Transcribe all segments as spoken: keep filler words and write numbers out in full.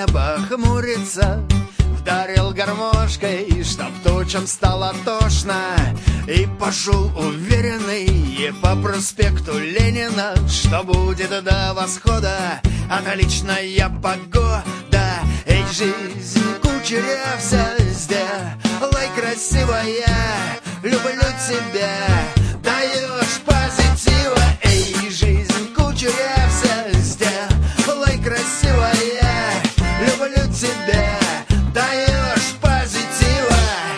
небо хмурится. Вдарил гармошкой, чтоб тучам стало тошно, и пошел уверенный по проспекту Ленина, что будет до восхода отличная погода. Эй, жизнь кучерявся, сделай красивая, люблю тебя, даешь позитива. Эй, жизнь кучерявся, сделай красивая, люблю тебя, даешь позитива.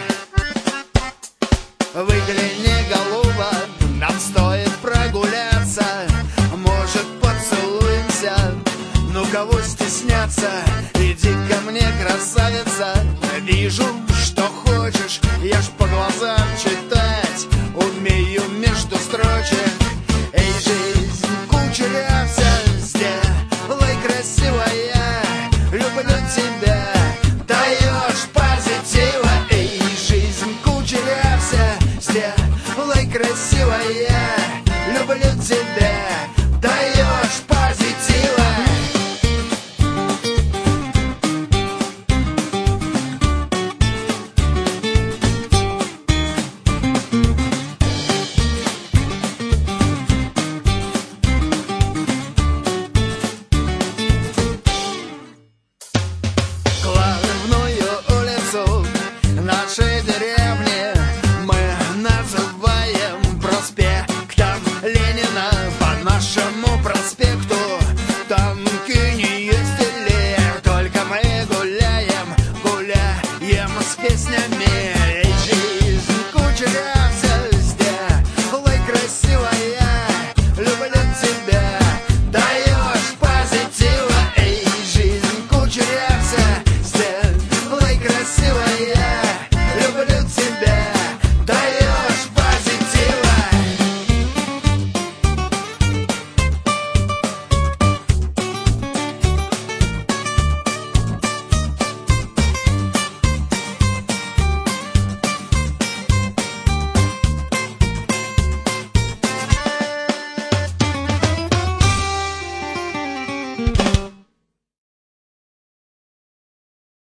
Выгляни, голубок, нам стоит прогуляться, может, поцелуемся, ну кого стесняться? Иди ко мне, красавица, вижу, что хочешь, я ж по глазам